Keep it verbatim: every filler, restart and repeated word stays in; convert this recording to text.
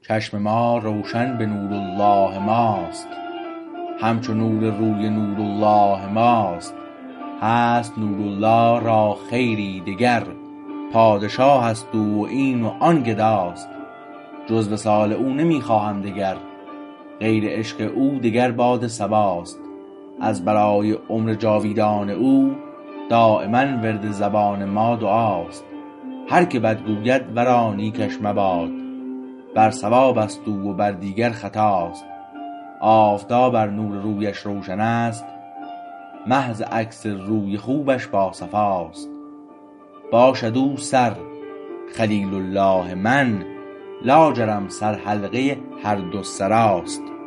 چشم ما روشن به نور الله ماست همچو نور روی نور الله ماست هست نور الله را خیری دگر پادشاه است او و این و آن گداست جز وصال او نمی خواهم دگر غیر عشق او دگر باد صباست از برای عمر جاویدان او دایما ورد زبان ما دعاست هر که بد گوید ورا نیکش مباد بر صواب است او و بر دیگر خطاست آفتاب ار نور رویش روشن است محض عکس روی خوبش با صفاست باشد او سر خلیل الله من لاجرم سر حلقه هر دو سراست